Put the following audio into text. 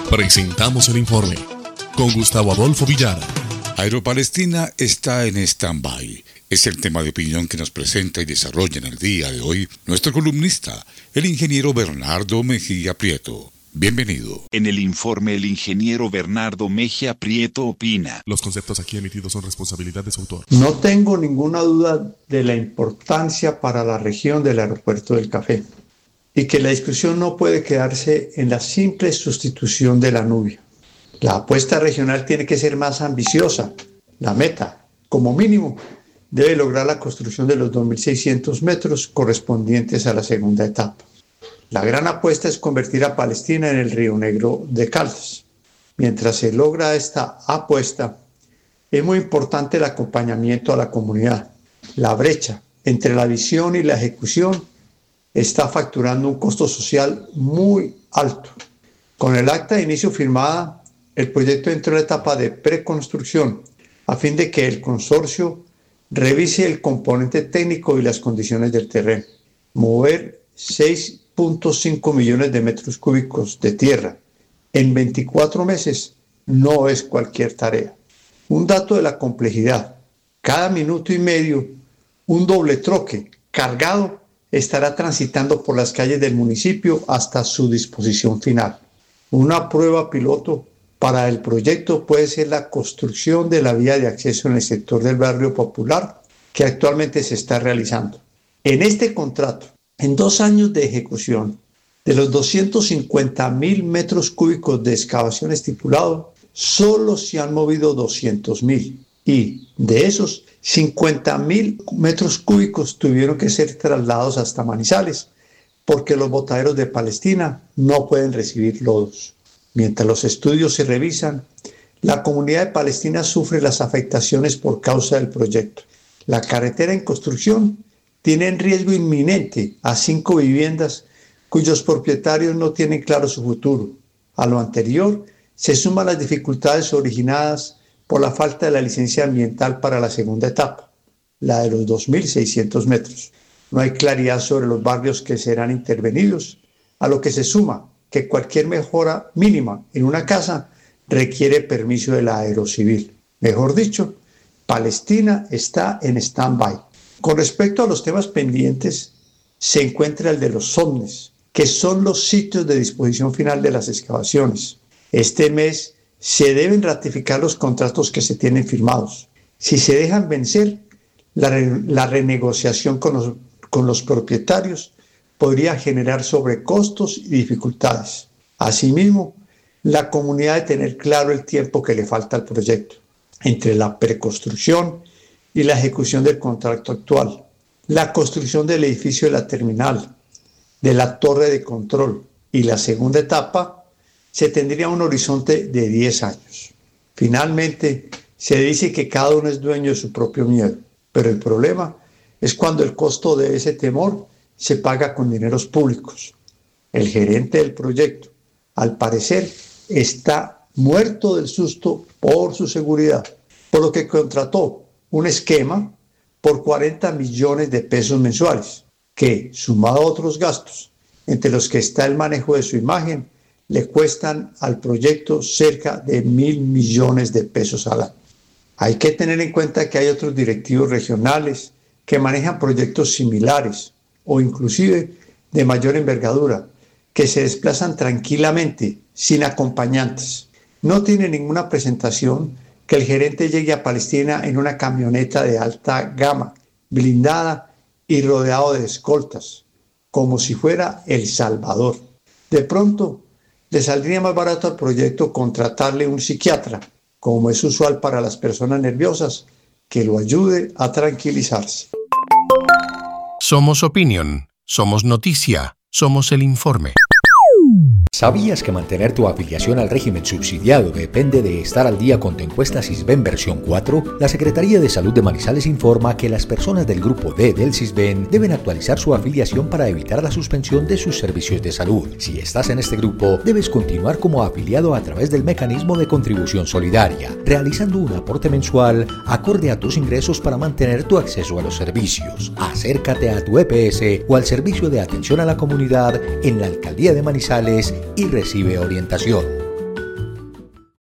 Presentamos el informe con Gustavo Adolfo Villar. Aeropalestina está en stand-by. Es el tema de opinión que nos presenta y desarrolla en el día de hoy nuestro columnista, el ingeniero Bernardo Mejía Prieto. Bienvenido. En el informe, el ingeniero Bernardo Mejía Prieto opina: Los conceptos aquí emitidos son responsabilidad de su autor. No tengo ninguna duda de la importancia para la región del Aeropuerto del Café y que la discusión no puede quedarse en la simple sustitución de la Nubia. La apuesta regional tiene que ser más ambiciosa. La meta, como mínimo, debe lograr la construcción de los 2.600 metros correspondientes a la segunda etapa. La gran apuesta es convertir a Palestina en el Río Negro de Caldas. Mientras se logra esta apuesta, es muy importante el acompañamiento a la comunidad. La brecha entre la visión y la ejecución está facturando un costo social muy alto. Con el acta de inicio firmada, el proyecto entró en la etapa de preconstrucción a fin de que el consorcio revise el componente técnico y las condiciones del terreno. Mover 6.5 millones de metros cúbicos de tierra en 24 meses no es cualquier tarea. Un dato de la complejidad: cada minuto y medio un doble troque cargado estará transitando por las calles del municipio hasta su disposición final. Una prueba piloto para el proyecto puede ser la construcción de la vía de acceso en el sector del barrio popular que actualmente se está realizando. En este contrato, en 2 años de ejecución, de los 250.000 metros cúbicos de excavación estipulado, solo se han movido 200.000 y de esos 50.000 metros cúbicos tuvieron que ser trasladados hasta Manizales porque los botaderos de Palestina no pueden recibir lodos. Mientras los estudios se revisan, la comunidad de Palestina sufre las afectaciones por causa del proyecto. La carretera en construcción tiene en riesgo inminente a 5 viviendas cuyos propietarios no tienen claro su futuro. A lo anterior se suman las dificultades originadas por la falta de la licencia ambiental para la segunda etapa, la de los 2.600 metros. No hay claridad sobre los barrios que serán intervenidos, a lo que se suma que cualquier mejora mínima en una casa requiere permiso de la Aerocivil. Mejor dicho, Palestina está en stand-by. Con respecto a los temas pendientes, se encuentra el de los SOMNES, que son los sitios de disposición final de las excavaciones. Este mes se deben ratificar los contratos que se tienen firmados. Si se dejan vencer, la renegociación con los propietarios podría generar sobrecostos y dificultades. Asimismo, la comunidad debe tener claro el tiempo que le falta al proyecto entre la preconstrucción y la ejecución del contrato actual, la construcción del edificio de la terminal, de la torre de control y la segunda etapa. Se tendría un horizonte de 10 años. Finalmente, se dice que cada uno es dueño de su propio miedo, pero el problema es cuando el costo de ese temor se paga con dineros públicos. El gerente del proyecto, al parecer, está muerto del susto por su seguridad, por lo que contrató un esquema por 40 millones de pesos mensuales, que, sumado a otros gastos, entre los que está el manejo de su imagen, le cuestan al proyecto cerca de 1.000 millones de pesos al año. Hay que tener en cuenta que hay otros directivos regionales que manejan proyectos similares o inclusive de mayor envergadura, que se desplazan tranquilamente, sin acompañantes. No tiene ninguna presentación que el gerente llegue a Palestina en una camioneta de alta gama, blindada y rodeado de escoltas, como si fuera El Salvador. De pronto, le saldría más barato al proyecto contratarle un psiquiatra, como es usual para las personas nerviosas, que lo ayude a tranquilizarse. Somos opinión, somos noticia, somos el informe. ¿Sabías que mantener tu afiliación al régimen subsidiado depende de estar al día con tu encuesta Sisbén versión 4? La Secretaría de Salud de Manizales informa que las personas del grupo D del Sisbén deben actualizar su afiliación para evitar la suspensión de sus servicios de salud. Si estás en este grupo, debes continuar como afiliado a través del mecanismo de contribución solidaria, realizando un aporte mensual acorde a tus ingresos para mantener tu acceso a los servicios. Acércate a tu EPS o al Servicio de Atención a la Comunidad en la Alcaldía de Manizales y recibe orientación.